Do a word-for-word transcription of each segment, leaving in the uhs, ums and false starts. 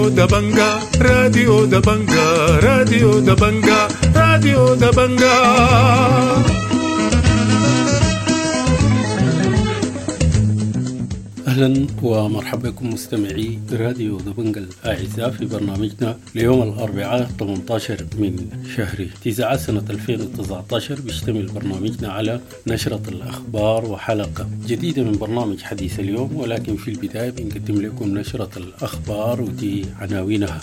راديو دبنجا راديو دبنجا راديو دبنجا راديو دبنجا. أهلا ومرحبا بكم مستمعي راديو دبنجا الأعزاء في برنامجنا ليوم الأربعاء ثمانية عشر من شهر تسعة سنة ألفين وتسعة عشر. بيشتمل برنامجنا على نشرة الأخبار وحلقة جديدة من برنامج حديث اليوم، ولكن في البداية بنقدم لكم نشرة الأخبار ودي عناوينها.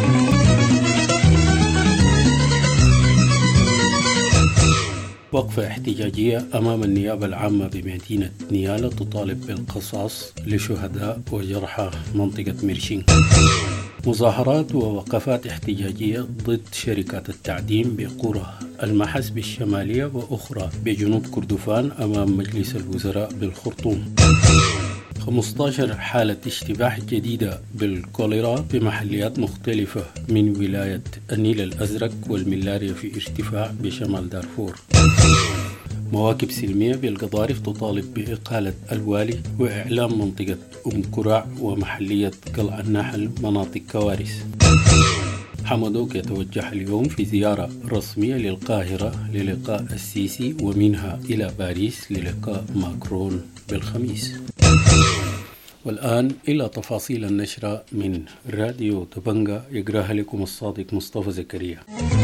وقفة احتجاجية أمام النيابة العامة بمدينة نيالا تطالب بالقصاص لشهداء وجرحى منطقة ميرشين. مظاهرات ووقفات احتجاجية ضد شركات التعدين بقرى المحس الشمالية وأخرى بجنوب كردفان أمام مجلس الوزراء بالخرطوم. خمسة عشر حالة اشتباه جديدة بالكوليرا بمحليات مختلفة من ولاية النيل الأزرق والملاريا في ارتفاع بشمال دارفور. مواكب سلمية بالقضارف تطالب بإقالة الوالي وإعلام منطقة أم كراع ومحلية قلع النحل مناطق كوارث. حمدوك يتوجه اليوم في زيارة رسمية للقاهرة للقاء السيسي ومنها إلى باريس للقاء ماكرون بالخميس. والآن إلى تفاصيل النشرة من راديو دبنجا يقراها لكم الصادق مصطفى زكريا.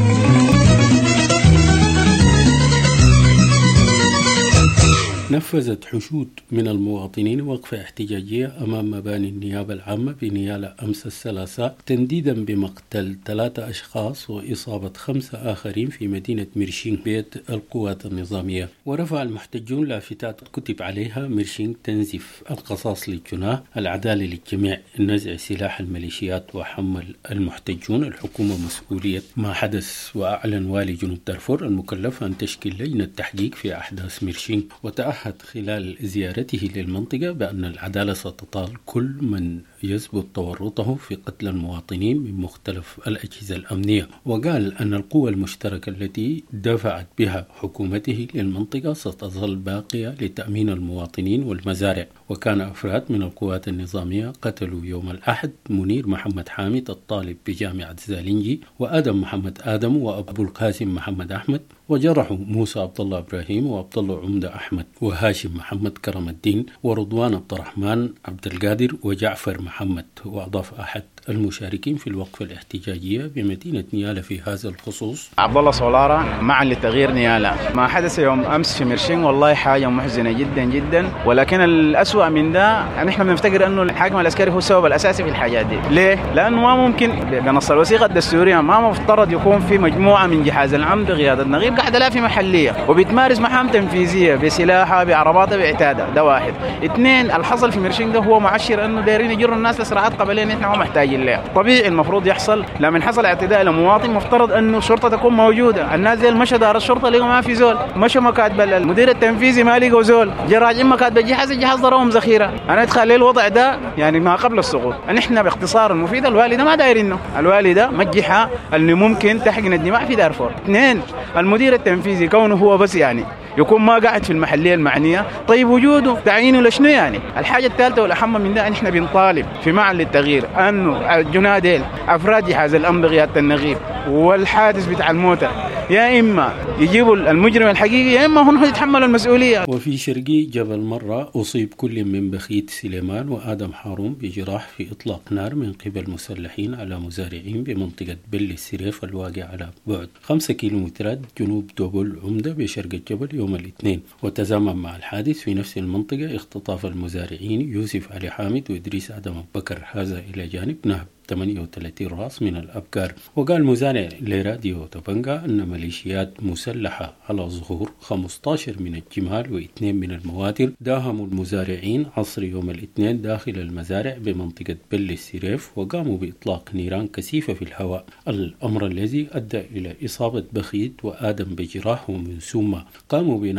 نفذت حشود من المواطنين وقفة احتجاجية أمام مباني النيابة العامة بنيالا أمس الثلاثاء تنديدا بمقتل ثلاثة أشخاص وإصابة خمسة آخرين في مدينة ميرشين بيت القوات النظامية. ورفع المحتجون لافتات كتب عليها ميرشين تنزف القصاص للجناه، العدالة للجميع، نزع سلاح الميليشيات، وحمل المحتجون الحكومة مسؤولية ما حدث. وأعلن والي جنوب دارفور المكلف أن تشكيل لجنة تحقيق في أحداث ميرشين، وتأهل خلال زيارته للمنطقة بأن العدالة ستطال كل من يثبت تورطه في قتل المواطنين من مختلف الأجهزة الأمنية. وقال أن القوى المشتركة التي دفعت بها حكومته للمنطقة ستظل باقية لتأمين المواطنين والمزارع. وكان أفراد من القوات النظامية قتلوا يوم الأحد منير محمد حامد الطالب بجامعة زالنجي، وآدم محمد آدم، وأبو القاسم محمد أحمد، وجرحوا موسى عبد الله إبراهيم وعبد الله عمدة أحمد وهاشم محمد كرم الدين ورضوان عبد الرحمن عبد القادر وجعفر محمد. وأضاف أحد المشاركين في الوقفة الاحتجاجية بمدينة نيالا في هذا الخصوص: عبد الله صولارة معا لتغيير نيالا. ما حدث يوم أمس في ميرشين والله حاجة محزنة جدا جدا، ولكن الأسوأ من ده نحن بنفتكر أنه الحاكم العسكري هو السبب الأساسي في الحاجات دي. ليه؟ لأنه ما ممكن بنص الوثيقة الدستورية ما مفترض يكون في مجموعة من جهاز الأمن بقيادة نغيب قاعدة لا في محلية وبتمارس مهام تنفيذية بسلاحها بعرباتها باعتادها. ده واحد. اثنين، الحصل في ميرشين ده هو معشر أنه دايرين يجروا الناس لصراعات قبلية نحن ما محتاجين لها. طبيعي المفروض يحصل لما حصل اعتداء لمواطن مفترض أنه الشرطة تكون موجودة. الناس زي المشى دار الشرطة لقوا ما في زول، مشى مكاتب المدير التنفيذي ما لقوا زول، جراجين مكاتب الجهاز الجهاز ضربهم ذخيرة. أنا أتخيل الوضع ده يعني ما قبل السقوط. نحن باختصار المفيد الوالدة ما دايرينه، الوالدة مجحة اللي ممكن تحقن الدماء في دارفور. اثنين، المدير التنفيذي كونه هو بس يعني يكون ما قاعد في المحلية المعنية، طيب وجوده تعيينه لشنو يعني؟ الحاجة الثالثة والأهم من ده نحن بنطالب في معا للتغيير أنه الجناديل أفراد جهاز الأمن بقيادة النغيب والحادث بتاع الموتى يا إما يجيبوا المجرم الحقيقي يا إما هم يتحملوا المسؤولية. وفي شرقي جبل مرة أصيب كل من بخيت سليمان وآدم حارون بجراح في إطلاق نار من قبل مسلحين على مزارعين بمنطقة بل السريف الواقع على بعد خمسة كيلومترات جنوب دوبل عمدة بشرق الجبل يوم الاثنين. وتزامن مع الحادث في نفس المنطقة اختطاف المزارعين يوسف علي حامد وإدريس آدم بكر، هذا إلى جانب نهب ثمانية وثلاثين راس من الأبكار. وقال مزارع لراديو دبنجا أن ميليشيات مسلحة على ظهور خمسة عشر من الجمال واثنين من المواتر داهموا المزارعين عصر يوم الاثنين داخل المزارع بمنطقة بل السريف، وقاموا بإطلاق نيران كثيفة في الهواء، الأمر الذي أدى إلى إصابة بخيت وآدم بجراح، ومن ثم قاموا بنحب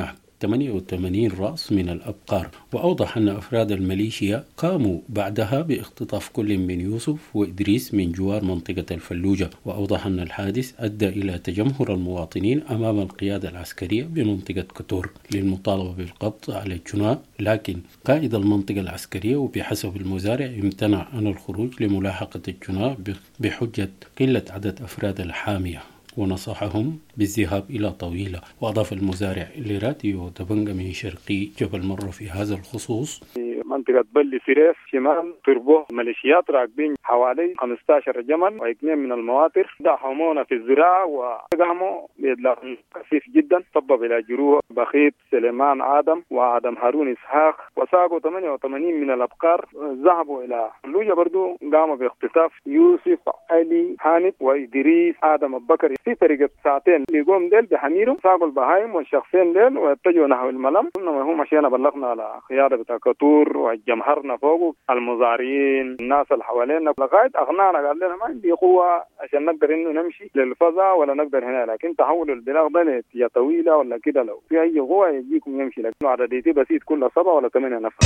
ثمانية وثمانين رأس من الأبقار. وأوضح أن أفراد الميليشيا قاموا بعدها باختطاف كل من يوسف وإدريس من جوار منطقة الفلوجة. وأوضح أن الحادث أدى إلى تجمهر المواطنين أمام القيادة العسكرية بمنطقة كتور للمطالبة بالقبض على الجناة، لكن قائد المنطقة العسكرية وبحسب المزارع امتنع عن الخروج لملاحقة الجناة بحجة قلة عدد أفراد الحامية، ونصحهم بالذهاب إلى طويلة. وأضاف المزارع لراديو دبنجة من شرقي جبل مرة في هذا الخصوص: منطقة بلي سيريف شمال تربو ميليشيات راكبين حوالي خمسة عشر جمل واثنين من المواطر دعمونا في الزراعة وقاموا بإطلاق كثيف جدا سبب إلى جروح بخيت سليمان آدم وآدم هارون إسحاق، وساقوا ثمانية وثمانين من الأبقار. ذهبوا إلى فلوجة برضو قاموا باختطاف يوسف علي حامد وإدريس آدم البكر في طريقة ساعتين ليقوم ديل بحميرهم. ساقوا البهايم والشخصين ديل واتجهوا نحو الملم. إنما هم مشينا بلغنا على خيارة بتاع كتور وجمهرنا فوق المزارعين الناس اللي حوالينا لغايه اغنانا، قال لنا ما عندي قوه عشان نقدر انه نمشي للفضاء ولا نقدر هنا، لكن تحولوا البلاغ ده هي طويله ولا كده لو في اي قوه يجيكم يمشي، لكن عدديتي بسيط كل سبعه ولا ثمانيه نفر.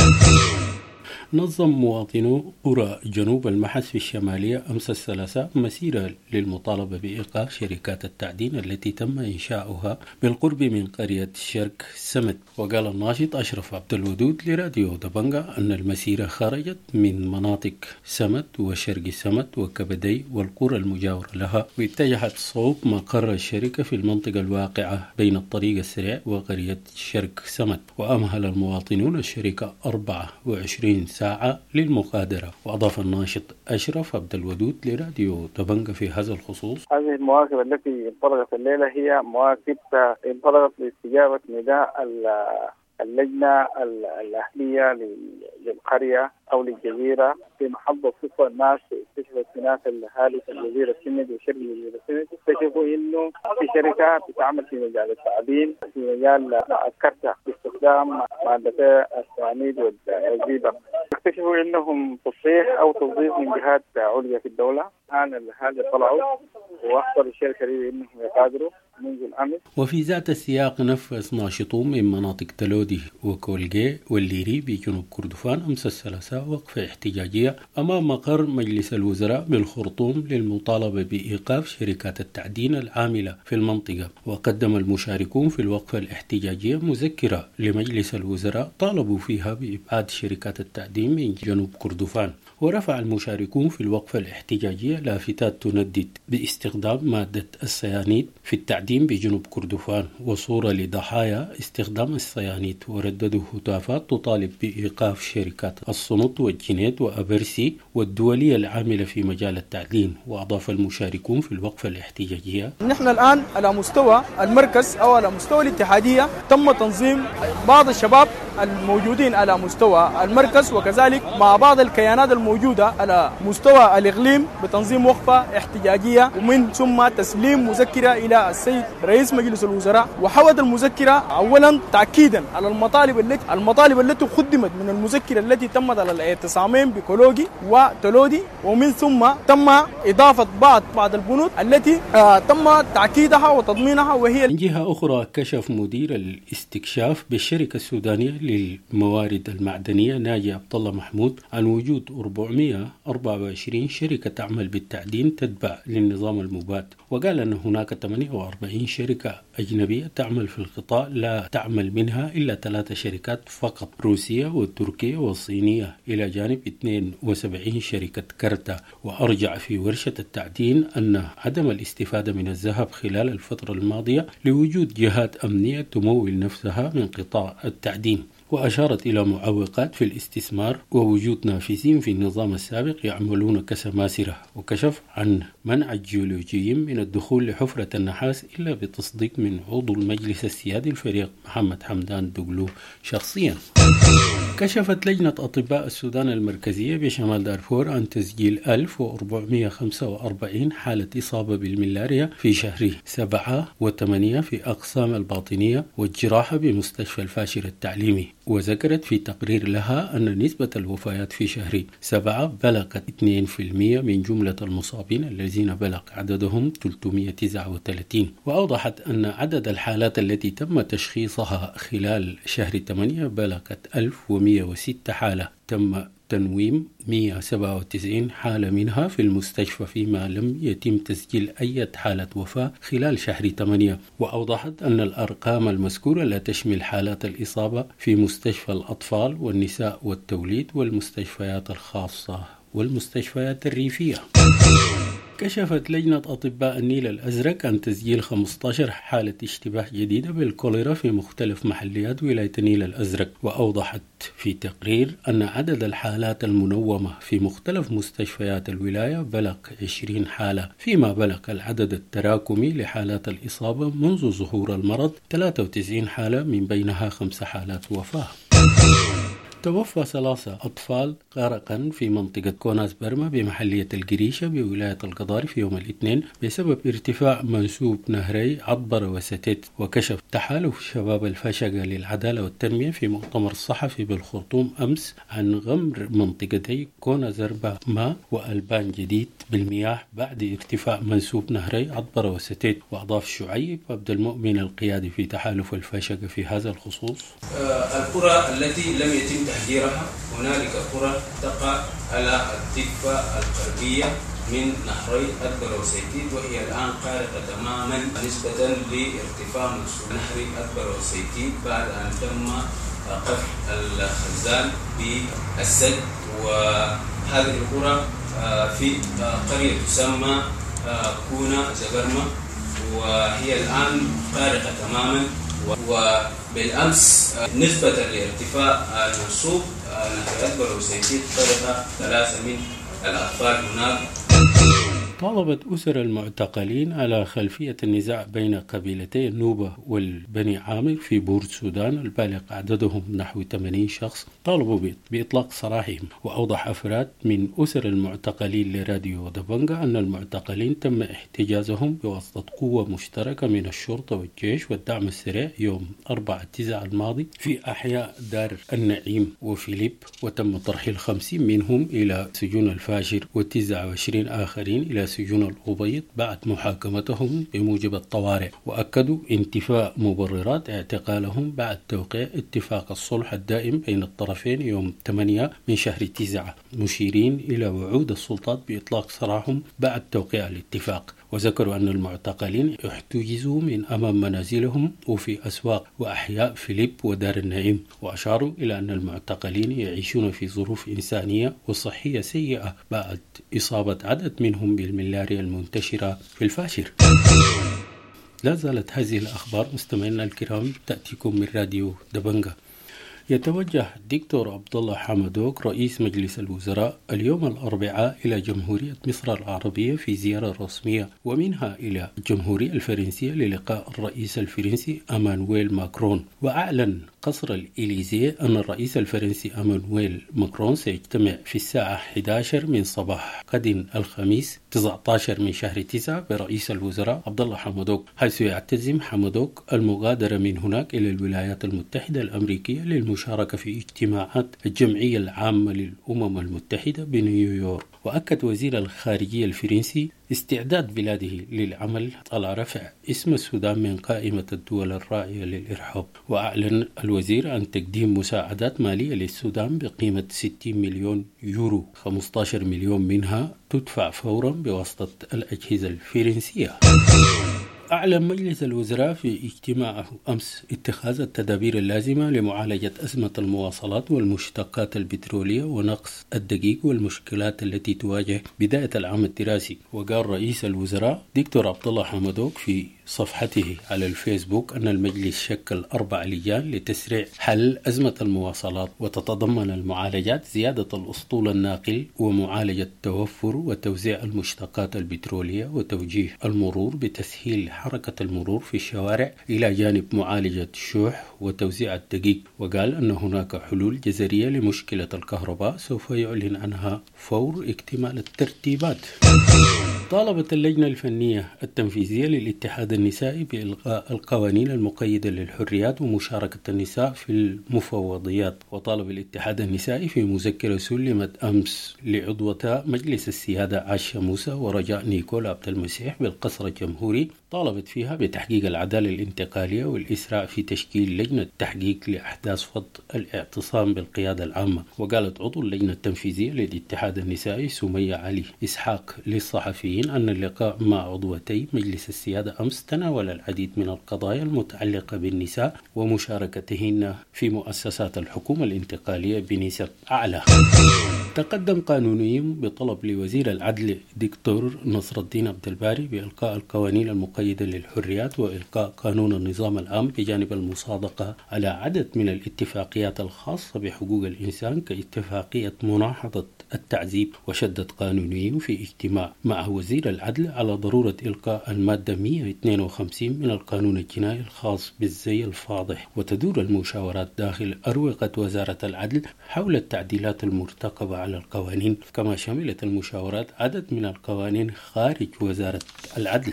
نظم مواطنو قرى جنوب المحس في الشمالية أمس الثلاثاء مسيرة للمطالبة بإيقاف شركات التعدين التي تم إنشاؤها بالقرب من قرية شرق سمت. وقال الناشط أشرف عبد الودود لراديو دبنجة أن المسيرة خرجت من مناطق سمت وشرق سمت وكبدي والقرى المجاورة لها، واتجهت صوب مقر الشركة في المنطقة الواقعة بين الطريق السريع وقرية شرق سمت. وأمهل المواطنون الشركة أربعة وعشرين ساعة للمغادرة. وأضاف الناشط أشرف عبد الودود لراديو دبنجة في هذا الخصوص: هذه المواكب التي انطلقت الليلة هي مواكب انطلقت لاستجابة نداء اللجنة الأهلية للقرية أو للجزيرة في محافظة صفة. الناس اكتشفت هناك الهالك الجزيرة السند وشرق الجزيرة السند، اكتشفوا إنه في شركات بتعمل في مجال التعدين في مجال الكرتة باستخدام مادة السيانيد والزئبق. اكتشفوا إنهم تصحيح أو توظيف من جهات عليا في الدولة. الآن الهالك طلعوا وأخبروا الشركة إنهم يقادروا منذ الأمس. وفي ذات السياق نفذ ناشطون من مناطق تلودي وكولجي والليري بجنوب كردفان أمس الثلاثاء وقفة احتجاجية أمام مقر مجلس الوزراء بالخرطوم للمطالبة بإيقاف شركات التعدين العاملة في المنطقة. وقدم المشاركون في الوقفة الاحتجاجية مذكرة لمجلس الوزراء طالبوا فيها بإبعاد شركات التعدين من جنوب كردفان. ورفع المشاركون في الوقفة الاحتجاجية لافتات تندد باستخدام مادة السيانيد في التعدين بجنوب كردفان وصورة لضحايا استخدام السيانيد، ورددوا هتافات تطالب بإيقاف شركات الصنط والجنيد وأبرسي والدولية العاملة في مجال التعدين. وأضاف المشاركون في الوقفة الاحتجاجية: نحن الآن على مستوى المركز أو على مستوى الاتحادية تم تنظيم بعض الشباب الموجودين على مستوى المركز وكذلك مع بعض الكيانات الموجودة على مستوى الإقليم بتنظيم وقفة احتجاجية، ومن ثم تسليم مذكرة إلى السيد رئيس مجلس الوزراء. وحوت المذكرة أولا تأكيدا على المطالب التي المطالب التي قدمت من المذكرة التي تمت على الاعتصامين بكولوجي وتلودي، ومن ثم تم إضافة بعض بعض البنود التي آه تم تأكيدها وتضمينها. وهي من جهة أخرى كشف مدير الاستكشاف بالشركة السودانية للموارد المعدنية ناجي عبد الله محمود عن وجود أربعمائة وأربعة وعشرين شركة تعمل بالتعدين تتبع للنظام المبات. وقال أن هناك ثمانية وأربعين شركة أجنبية تعمل في القطاع، لا تعمل منها إلا ثلاث شركات فقط، روسية والتركية والصينية، إلى جانب اثنين وسبعين شركة كرتا. وأرجع في ورشة التعدين أن عدم الاستفادة من الذهب خلال الفترة الماضية لوجود جهات أمنية تمول نفسها من قطاع التعدين. وأشارت إلى معوقات في الاستثمار ووجود نافذين في النظام السابق يعملون كسماسرة. وكشف عن منع الجيولوجيين من الدخول لحفرة النحاس إلا بتصديق من عضو المجلس السيادي الفريق محمد حمدان دقلو شخصيا. كشفت لجنة أطباء السودان المركزية بشمال دارفور عن تسجيل ألف وأربعمائة وخمسة وأربعين حالة إصابة بالملاريا في شهر سبعة وثمانية في أقسام الباطنية والجراحة بمستشفى الفاشر التعليمي. وذكرت في تقرير لها أن نسبة الوفيات في شهر سبعة بلغت اثنين بالمئة من جملة المصابين الذين بلغ عددهم ثلاثمائة وتسعة وثلاثين. وأوضحت أن عدد الحالات التي تم تشخيصها خلال شهر ثمانية بلغت ألف ومئة وستة حالة، تم تنويم مئة وسبعة وتسعين حالة منها في المستشفى، فيما لم يتم تسجيل أي حالة وفاة خلال شهر ثمانية. وأوضحت أن الأرقام المذكورة لا تشمل حالات الإصابة في مستشفى الأطفال والنساء والتوليد والمستشفيات الخاصة والمستشفيات الريفية. كشفت لجنة أطباء النيل الأزرق عن تسجيل خمسة عشر حالة اشتباه جديدة بالكوليرا في مختلف محليات ولاية النيل الأزرق. وأوضحت في تقرير أن عدد الحالات المنومة في مختلف مستشفيات الولاية بلغ عشرين حالة، فيما بلغ العدد التراكمي لحالات الإصابة منذ ظهور المرض ثلاثة وتسعين حالة، من بينها خمس حالات وفاة. توفى ثلاثة أطفال غرقا في منطقة كوناس برما بمحلية القريشة بولاية القضاري في يوم الاثنين بسبب ارتفاع منسوب نهري عطبر وستيت. وكشف تحالف شباب الفشقة للعدالة والتنمية في مؤتمر صحفي بالخرطوم أمس عن غمر منطقتي كوناس برما وألبان جديد بالمياه بعد ارتفاع منسوب نهري عطبر وستيت. وأضاف شعيب عبد المؤمن القيادي في تحالف الفشقة في هذا الخصوص: القرى التي لم يتم تحجيرها، هنالك قرى تقع على الضفة الغربية من نهري أدبر وسيتيد، وهي الآن غارقة تماما نسبة لارتفاع منسوب نهر أدبر وسيتيد بعد أن تم قفل الخزان بالسد. وهذه القرى في قرية تسمى كونا زبرمة، وهي الآن غارقة تماما. وبالأمس نسبة لارتفاع المنسوب نهر أدبر وسيتيد غرق ثلاثة من الأطفال هناك. طالبت أسر المعتقلين على خلفية النزاع بين قبيلتي النوبة والبني عامر في بور السودان البالغ عددهم نحو ثمانين شخص، طالبوا بإطلاق سراحهم. وأوضح أفراد من أسر المعتقلين لراديو دبنجا أن المعتقلين تم احتجازهم بواسطة قوة مشتركة من الشرطة والجيش والدعم السريع يوم أربعة تسعة الماضي في أحياء دار النعيم وفيليب، وتم ترحيل خمسين منهم إلى سجون الفاشر وتسعة وعشرين آخرين إلى سجون الأبيض بعد محاكمتهم بموجب الطوارئ. وأكدوا انتفاء مبررات اعتقالهم بعد توقيع اتفاق الصلح الدائم بين الطرفين يوم ثمانية من شهر تسعة، مشيرين إلى وعود السلطات بإطلاق سراحهم بعد توقيع الاتفاق. وذكروا أن المعتقلين احتجزوا من أمام منازلهم وفي أسواق وأحياء فيليب ودار النعيم. وأشاروا إلى أن المعتقلين يعيشون في ظروف إنسانية وصحية سيئة بعد إصابة عدد منهم بالملاريا المنتشرة في الفاشر. لا زالت هذه الأخبار مستمعينا الكرام تأتيكم من راديو دبنجا. يتوجه دكتور عبد الله حمدوك رئيس مجلس الوزراء اليوم الأربعاء إلى جمهورية مصر العربية في زيارة رسمية ومنها إلى الجمهورية الفرنسية للقاء الرئيس الفرنسي أمانويل ماكرون. وأعلن قصر الإليزيه أن الرئيس الفرنسي أمانويل ماكرون سيجتمع في الساعة أحد عشر من صباح غد الخميس تسعة عشر من شهر تسعة برئيس الوزراء عبد الله حمدوك، حيث يعتزم حمدوك المغادرة من هناك إلى الولايات المتحدة الأمريكية للمشاركة في اجتماعات الجمعية العامة للأمم المتحدة بنيويورك. وأكد وزير الخارجية الفرنسي استعداد بلاده للعمل على رفع اسم السودان من قائمة الدول الراعية للإرهاب. وأعلن الوزير عن تقديم مساعدات مالية للسودان بقيمة ستين مليون يورو، خمسة عشر مليون منها تدفع فورا بواسطة الأجهزة الفرنسية. أعلن مجلس الوزراء في اجتماعه أمس اتخاذ التدابير اللازمة لمعالجة أزمة المواصلات والمشتقات البترولية ونقص الدقيق والمشكلات التي تواجه بداية العام الدراسي. وقال رئيس الوزراء دكتور عبد الله حمدوك في صفحته على الفيسبوك أن المجلس شكل أربع لجان لتسريع حل أزمة المواصلات، وتتضمن المعالجات زيادة الأسطول الناقل ومعالجة توفر وتوزيع المشتقات البترولية وتوجيه المرور بتسهيل حركة المرور في الشوارع إلى جانب معالجة الشح وتوزيع الدقيق. وقال أن هناك حلول جذرية لمشكلة الكهرباء سوف يعلن عنها فور اكتمال الترتيبات. طالبت اللجنة الفنية التنفيذية للاتحاد النسائي بإلغاء القوانين المقيدة للحريات ومشاركة النساء في المفوضيات. وطالب الاتحاد النسائي في مذكرة سلمت أمس لعضوتا مجلس السيادة عاشة موسى ورجاء نيكولا عبد المسيح بالقصر الجمهوري، طالبت فيها بتحقيق العدالة الانتقالية والإسراع في تشكيل لجنة تحقيق لأحداث فض الاعتصام بالقيادة العامة. وقالت عضو اللجنة التنفيذية للاتحاد النسائي سمية علي إسحاق للصحفيين أن اللقاء مع عضوتي مجلس السيادة أمس تناول العديد من القضايا المتعلقة بالنساء ومشاركتهن في مؤسسات الحكومة الانتقالية بنسب أعلى. تقدم قانوني بطلب لوزير العدل دكتور نصر الدين عبد الباري بإلقاء القوانين المقيدة للحريات وإلقاء قانون النظام العام بجانب المصادقة على عدد من الاتفاقيات الخاصة بحقوق الإنسان كاتفاقية مناهضة التعذيب. وشدد قانوني في اجتماع مع وزير العدل على ضرورة إلقاء المادة مئة واثنين وخمسين من القانون الجنائي الخاص بالزي الفاضح. وتدور المشاورات داخل أروقة وزارة العدل حول التعديلات المرتقبة على القوانين، كما شملت المشاورات عدد من القوانين خارج وزارة العدل.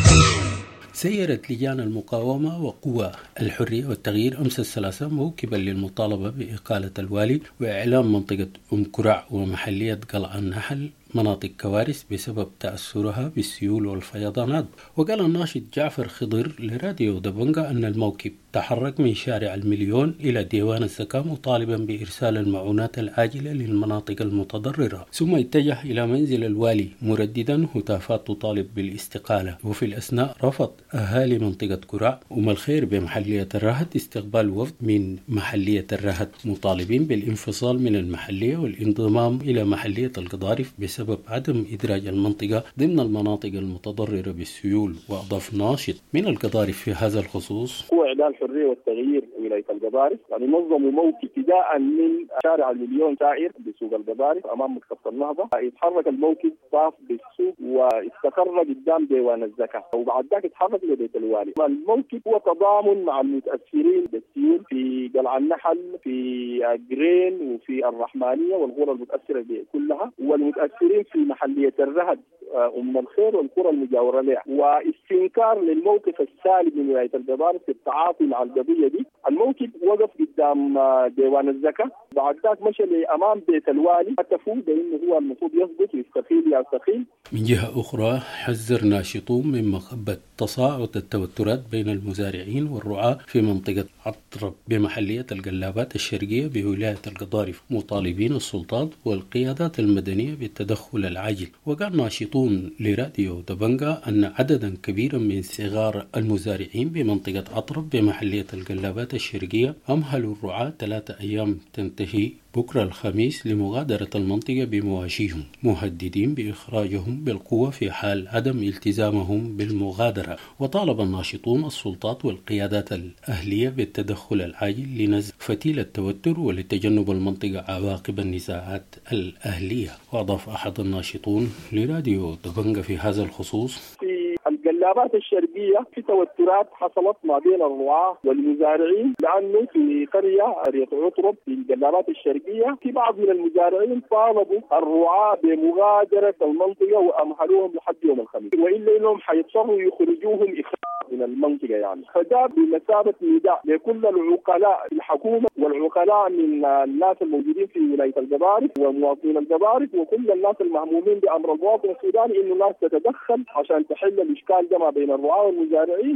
سيرت لجان المقاومة وقوى الحرية والتغيير أمس الثلاثاء موكبا للمطالبة بإقالة الوالي وإعلام منطقة أم كرع ومحلية قلعة النحل مناطق كوارث بسبب تأثرها بالسيول والفيضانات. وقال الناشط جعفر خضر لراديو دبنجا أن الموكب تحرك من شارع المليون إلى ديوان الزكاة مطالبا بإرسال المعونات العاجلة للمناطق المتضررة، ثم اتجه إلى منزل الوالي مرددا هتافات تطالب بالاستقالة. وفي الأثناء رفض أهالي منطقة كرع أم الخير بمحلية الرهد استقبال وفد من محلية الرهد مطالبين بالانفصال من المحلية والانضمام إلى محلية القضارف بسبب عدم إدراج المنطقة ضمن المناطق المتضررة بالسيول. وأضاف ناشط من القضارف في هذا الخصوص: هو إعلان الحرية والتغيير ولاية القضارف يعني نظموا موكب ابتداء من شارع المليون سائر بسوق القضارف أمام مكتبة النهضة، يتحرك الموكب طاف بالسوق واستقر قدام ديوان الزكاة، وبعد ذاك يتحرك لبيت الوالي. الموكب هو تضامن مع المتأثرين بالسيول في قلعة النحل في جرين وفي الرحمانية والقرى المتأثرة كلها، والمتأثرين في محلية الرهد أم الخير والقرى المجاورة لها، واستنكار للموقف السالب من ولاية القضارف في التعاطي مع القضية دي. الموكب وقف قدام ديوان الزكاة، بعد ذاك مشى لأمام بيت الوالي هتفوا بأنه هو المفروض يثبت ويستقيل يستقيل. من جهة أخرى حذر ناشطون من مخبة تصاعد التوترات بين المزارعين والرعاة في منطقة عطرب بمحلية القلابات الشرقية بولاية القضارف، مطالبين السلطات والقيادات المدنية بالتدخل العاجل. وقال ناشطون لراديو دبنجا أن عددا كبيرا من صغار المزارعين بمنطقة عطرب بمحلية القلابات الشرقية أمهلوا الرعاة ثلاثة أيام تنتهي بكرة الخميس لمغادرة المنطقة بمواشيهم، مهددين بإخراجهم بالقوة في حال عدم التزامهم بالمغادرة. وطالب الناشطون السلطات والقيادات الأهلية بالتدخل العاجل لنزع فتيل التوتر ولتجنب المنطقة عواقب النزاعات الأهلية. وأضاف أحد الناشطون لراديو دبنجا في هذا الخصوص: القلابات الشرقية في توترات حصلت ما بين الرعاة والمزارعين، لأنه في قرية قرية عطرب في القلابات الشرقية في بعض من المزارعين طالبوا الرعاة بمغادرة المنطقة وأمهلوهم لحد يوم الخميس، وإلا إنهم حيضطروا يخرجوهم إخراج من المنطقة يعني. فده بمثابة نداء لكل العقلاء في الحكومة والعقلاء من الناس الموجودين في ولاية القضارف ومواطنين القضارف وكل الناس المهمومين بأمر المواطن السوداني إنه الناس تتدخل عشان تحل الإشكال ده ما بين الرعاة والمزارعين.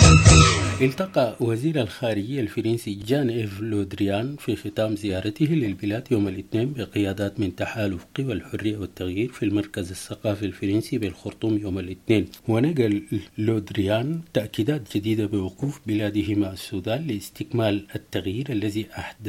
التقى وزير الخارجية الفرنسي جان إيف لودريان في ختام زيارته للبلاد يوم الاثنين بقيادات من تحالف قوى الحرية والتغيير في المركز الثقافي الفرنسي بالخرطوم يوم الاثنين. ونقل لودريان تأكيدات جديدة بوقوف بلاده مع السودان لاستكمال التغيير الذي أحدث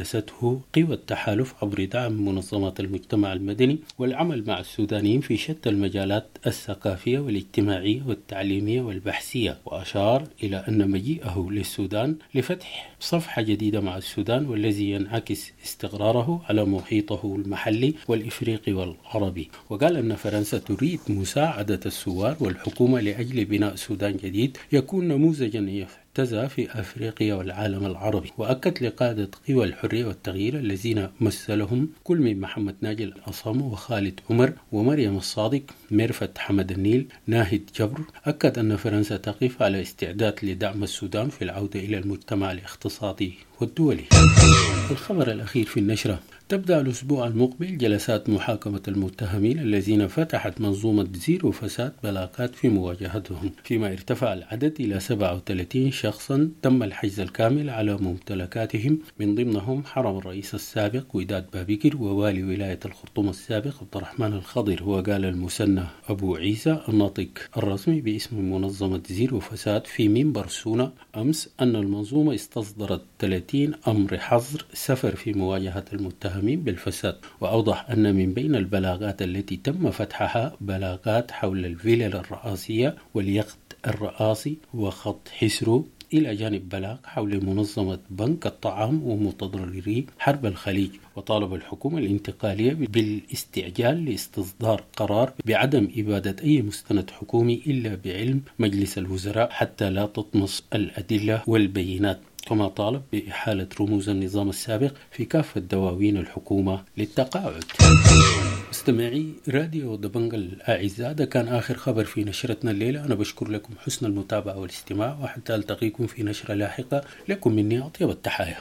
مارسته قوى التحالف عبر دعم منظمات المجتمع المدني والعمل مع السودانيين في شتى المجالات الثقافية والاجتماعية والتعليمية والبحثية. وأشار إلى أن مجيئه للسودان لفتح صفحة جديدة مع السودان والذي ينعكس استقراره على محيطه المحلي والإفريقي والعربي. وقال أن فرنسا تريد مساعدة الثوار والحكومة لأجل بناء سودان جديد يكون نموذجا يحتذى في أفريقيا والعالم العربي. وأكد لقادة قوى الحرية والتغيير الذين مثلهم كل من محمد ناجي الأصام وخالد عمر ومريم الصادق ميرفت حمد النيل ناهد جبر، أكد أن فرنسا تقف على استعداد لدعم السودان في العودة إلى المجتمع الاقتصادي والدولي. الخبر الأخير في النشرة: تبدأ الأسبوع المقبل جلسات محاكمة المتهمين الذين فتحت منظومة زيرو فساد بلاغات في مواجهتهم، فيما ارتفع العدد إلى سبعة وثلاثين شخصا تم الحجز الكامل على ممتلكاتهم، من ضمنهم حرم الرئيس السابق وداد بابكر ووالي ولاية الخرطوم السابق عبد الرحمن الخضر. وقال المثنى أبو عيسى الناطق الرسمي باسم منظمة زيرو فساد في منبر سونا أمس أن المنظومة استصدرت ثلاثين أمر حظر سفر في مواجهة المتهمين بالفساد. وأوضح أن من بين البلاغات التي تم فتحها بلاغات حول الفلل الرئاسية واليخت الرئاسي وخط حسرو، إلى جانب بلاغ حول منظمة بنك الطعام ومتضرري حرب الخليج. وطالب الحكومة الانتقالية بالاستعجال لاستصدار قرار بعدم إبادة أي مستند حكومي إلا بعلم مجلس الوزراء حتى لا تطمس الأدلة والبينات. كما طالب بإحالة رموز النظام السابق في كافة دواوين الحكومة للتقاعد. مستمعي راديو دبنجة الأعزاء، ده كان آخر خبر في نشرتنا الليلة. أنا بشكر لكم حسن المتابعة والاستماع، وحتى ألتقيكم في نشرة لاحقة. لكم مني أطيب التحايا.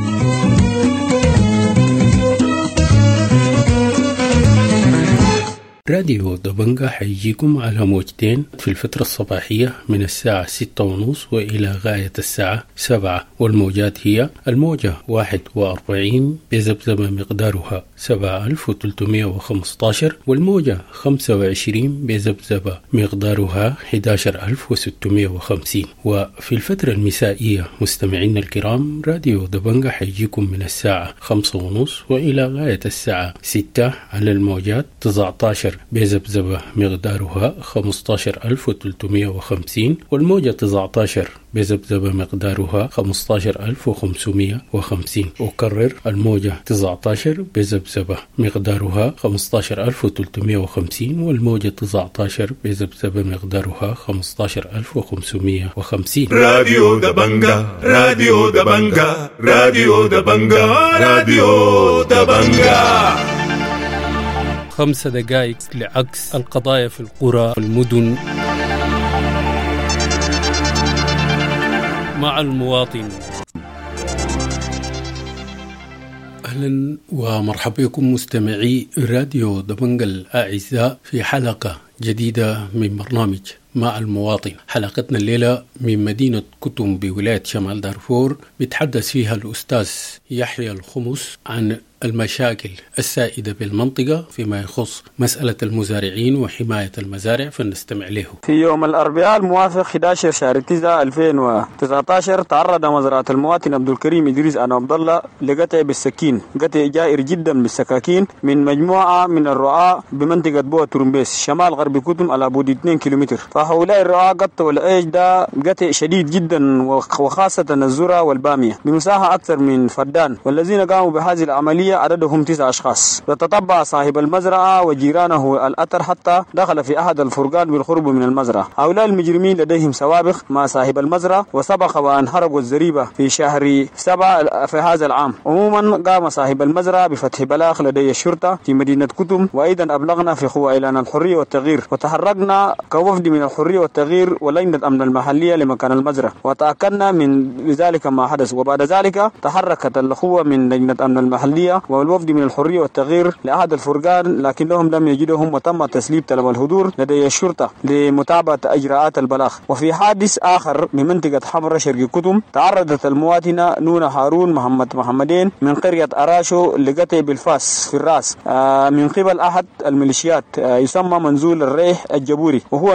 راديو دبنجة حيجيكم على موجتين في الفترة الصباحية من الساعة ستة ونص وإلى غاية الساعة سبعة، والموجات هي الموجة واحد وأربعين بذبذبة مقدارها سبعة ألف وثلاثمائة وخمسة عشر، والموجة خمسة وعشرين بذبذبة مقدارها أحد عشر ألف وستمائة وخمسين. وفي الفترة المسائية مستمعينا الكرام، راديو دبنجة حيجيكم من الساعة خمسة ونص وإلى غاية الساعة ستة على الموجات تسعة عشر بذبذبة مقدارها خمسة عشر ألف وثلاثمائة وخمسين، والموجة تسعة عشر بذبذبة مقدارها خمسة عشر ألف وخمسمائة وخمسين. أكرر، الموجة تسعة عشر بذبذبة مقدارها خمسة عشر ألف وثلاثمائة وخمسين، والموجة تسعة عشر بذبذبة مقدارها خمسة عشر ألف وخمسمائة وخمسين. راديو دبنجة، راديو دبنجة، راديو دبنجة، راديو دبنجة. خمس دقائق لعكس القضايا في القرى والمدن مع المواطن. أهلا ومرحبا بكم مستمعي راديو دبنجة الأعزاء في حلقة جديدة من برنامج مع المواطن. حلقتنا الليلة من مدينة كتم بولاية شمال دارفور، بيتحدث فيها الأستاذ يحيى الخمس عن المشاكل السائدة بالمنطقة فيما يخص مسألة المزارعين وحماية المزارع، فنستمع له. في يوم الأربعاء الموافق أحد عشر شهر تسعة ألفين وتسعة عشر تعرض مزرعة المواطن عبد الكريم إدريس أنا عبد الله لقطع بالسكين، قطع جائر جدا بالسكاكين من مجموعة من الرعاة بمنطقة بوة ترمبيس شمال غرب كتم على بعد اثنين كيلومتر. فهؤلاء الرعاة قطعوا العيش ده قطع شديد جدا، وخاصة الذرة والبامية بمساحة أكثر من فدان، والذين قاموا بهذه العملية عددهم تسع أشخاص. وتتبع صاحب المزرعة وجيرانه الأثر حتى دخل في أحد الفرقان بالقرب من المزرعة. هؤلاء المجرمين لديهم سوابق مع صاحب المزرعة، وسبق وأن حرقوا الزريبة في شهر سبعة في هذا العام. عموما قام صاحب المزرعة بفتح بلاغ لدي الشرطة في مدينة كتم، وأيضا أبلغنا في قوى إعلان الحرية والتغيير، وتحركنا كوفد من الحرية والتغيير ولجنة أمن المحلية لمكان المزرعة، وتأكدنا من ذلك ما حدث. وبعد ذلك تحركت الأخوة من لجنة أمن المحلية والوفد من الحرية والتغيير لأحد الفرقان، لكنهم لم يجدهم، وتم تسليم طلب الحضور لدي الشرطة لمتابعة إجراءات البلاغ. وفي حادث آخر بمنطقة حمرة شرق كتم، تعرضت المواطنة نونة هارون محمد محمدين من قرية أراشو لقطع بالفاس في الرأس من قبل أحد الميليشيات يسمى منزول الريح الجبوري، وهو من دامر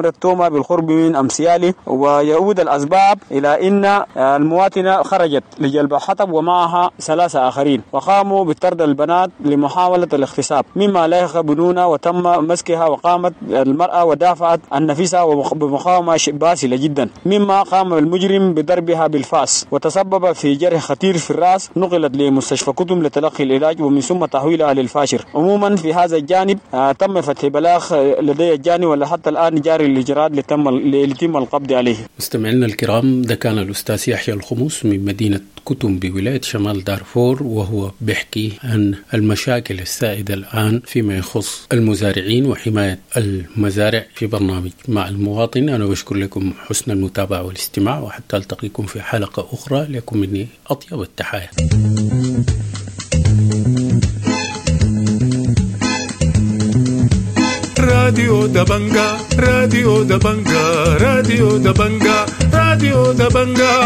مستمرة توما بالقرب من أمسيالي، ويؤود الأسباب إلى أن المواطنة خرجت لجلب حطب ومعها ثلاثة آخرين، وقاموا بطرد البنات لمحاولة الاغتصاب، مما لا يخبرون وتم مسكها، وقامت المرأة ودافعت عن نفسها بمقاومة باسلة جدا، مما قام المجرم بضربها بالفاس وتسبب في جرح خطير في الرأس. نقلت لمستشفى كتم لتلقي العلاج ومن ثم تحويلها للفاشر. عموما في هذا الجانب آه تم فتح بلاغ لدي الجانب، ولا حتى الآن جاري الإجراءات لتم ليتم القبض عليه. مستمعينا الكرام، ده كان الأستاذ يحيى الخموس من مدينة كتم بولاية شمال دارفور، وهو بيحكي عن المشاكل السائدة الآن فيما يخص المزارعين وحماية المزارع في برنامج مع المواطن. أنا بشكر لكم حسن المتابعة والاستماع، وحتى ألتقيكم في حلقة أخرى. لكم مني أطيب التحايا. راديو دبنجا راديو دبنجا راديو دبنجا راديو دبنجا.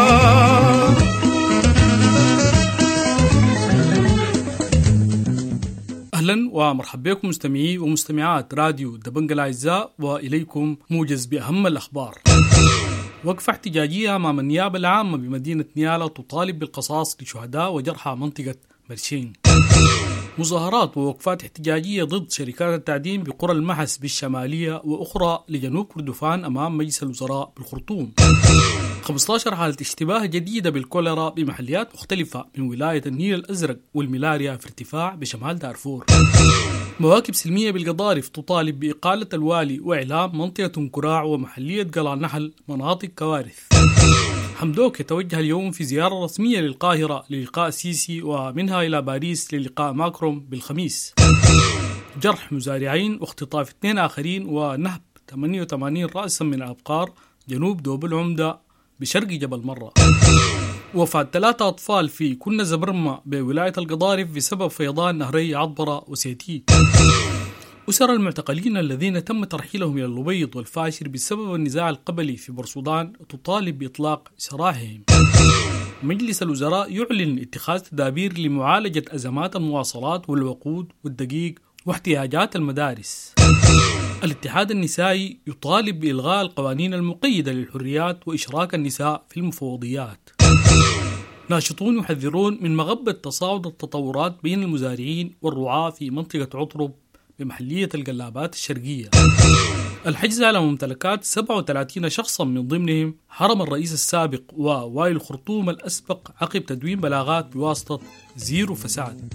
أهلا ومرحبا بكم مستمعي ومستمعات راديو دبنجا الأعزاء، وإليكم موجز بأهم الأخبار. وقفة احتجاجية أمام النيابة العامة بمدينة نيالا تطالب بالقصاص لشهداء وجرحى منطقة مرشين. مظاهرات ووقفات احتجاجية ضد شركات التعدين بقرى المحس بالشمالية وأخرى لجنوب كردفان أمام مجلس الوزراء بالخرطوم. خمسة عشر حالة اشتباه جديدة بالكوليرا بمحليات مختلفة من ولاية النيل الأزرق والملاريا في ارتفاع بشمال دارفور. مواكب سلمية بالقضارف تطالب بإقالة الوالي وإعلام منطقة كراع ومحلية قلع نحل مناطق كوارث. حمدوك يتوجه اليوم في زيارة رسمية للقاهرة للقاء السيسي، ومنها إلى باريس للقاء ماكرون بالخميس. جرح مزارعين واختطاف اثنين آخرين ونهب ثمانية وثمانين رأسا من الأبقار جنوب دوب العمدة بشرق جبل مرة. وفاة ثلاثة أطفال في كنز برما بولاية القضارف بسبب فيضان نهري عطبرة وسيتي. أسر المعتقلين الذين تم ترحيلهم إلى اللبيض والفاشر بسبب النزاع القبلي في برسودان تطالب بإطلاق سراحهم. مجلس الوزراء يعلن اتخاذ تدابير لمعالجة أزمات المواصلات والوقود والدقيق واحتياجات المدارس. الاتحاد النسائي يطالب بإلغاء القوانين المقيدة للحريات وإشراك النساء في المفوضيات. ناشطون يحذرون من مغبة تصاعد التطورات بين المزارعين والرعاة في منطقة عطرب بمحلية القلابات الشرقية. الحجز على ممتلكات سبعة وثلاثين شخصا من ضمنهم حرم الرئيس السابق ووائل الخرطوم الأسبق عقب تدوين بلاغات بواسطة زيرو فساد.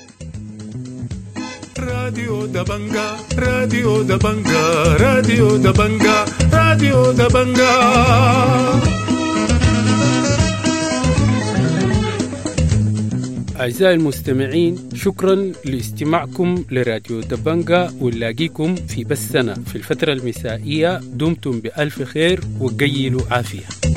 راديو دبنجا راديو دبنجا راديو دبنجا راديو دبنجا. أعزائي المستمعين، شكرا لاستماعكم لراديو دبنجا، ونلاقيكم في بثنا في الفترة المسائية. دمتم بألف خير وقيلوا عافية.